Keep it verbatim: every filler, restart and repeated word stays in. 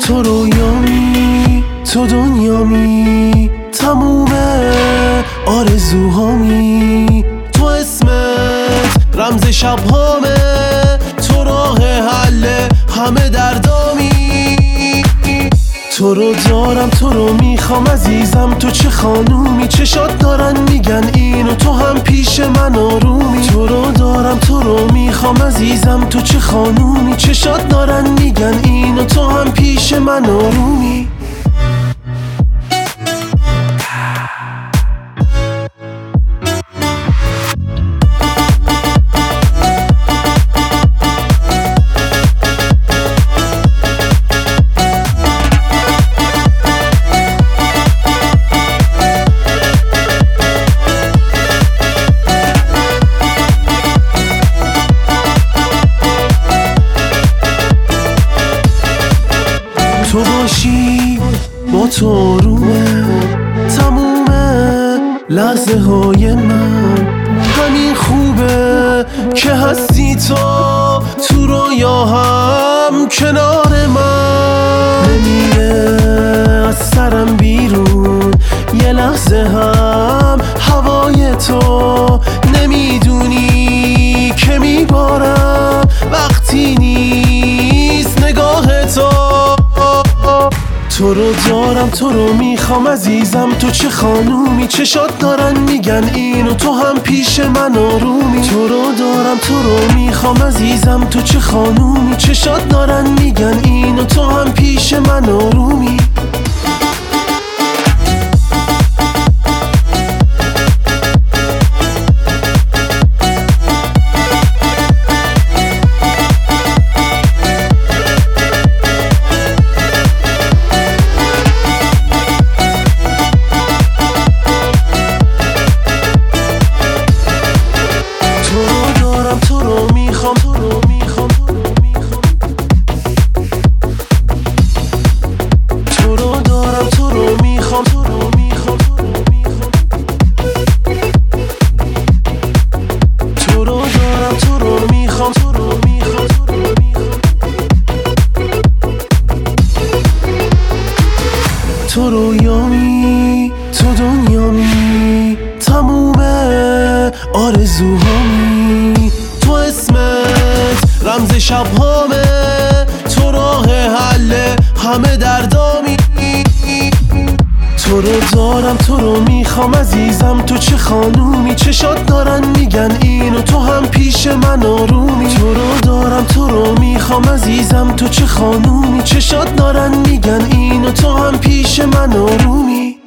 تو رویامی، تو دنیامی، تموم آرزوهامی. تو اسمت رمز شبهامه، تو راه حل همه دردامی. تو رو دارم، تو رو میخوام عزیزم، تو چه خانومی. چشات دارن میگن اینو، تو هم پیش من آرومی. تو رو دارم، تو رو میخوام عزیزم، تو چه خانومی. چشات دارن میگن اینو، تو هم پیش من آرومی. تو باشی با تو رومه تموم لحظه های من. همین خوبه که هستی تو تو رویا هم کنار من. نمیره از سرم بیرون یه لحظه هم هوای تو. نمیدونی که میبارم وقتی نیست نگاه تو. تو رو دارم، تو رو میخوام عزیزم، تو چه خانومی. چشات دارن میگن اینو، تو هم پیش من آرومی. تو رو دارم، تو رو میخوام عزیزم، تو چه خانومی. چشات دارن میگن اینو، تو هم پیش من آرومی. تو رو میخوام، تو رو میخوام، تو رو دارم، تو رو میخوام، تو رو میخوام، تو رو دارم، تو رو میخوام، تو رو میخوام. تو رویامی، تو دنیامی، تموم آرزوهامی. تو اسمت رمز شبهامه، تو راه حل همه دردامی. تو رو دارم، تو رو میخوام عزیزم، تو چه خانومی. چشات دارن میگن اینو، تو هم پیش من آرومی. تو رو دارم، تو رو میخوام عزیزم، تو چه خانومی. چشات دارن میگن اینو، تو هم پیش من آرومی.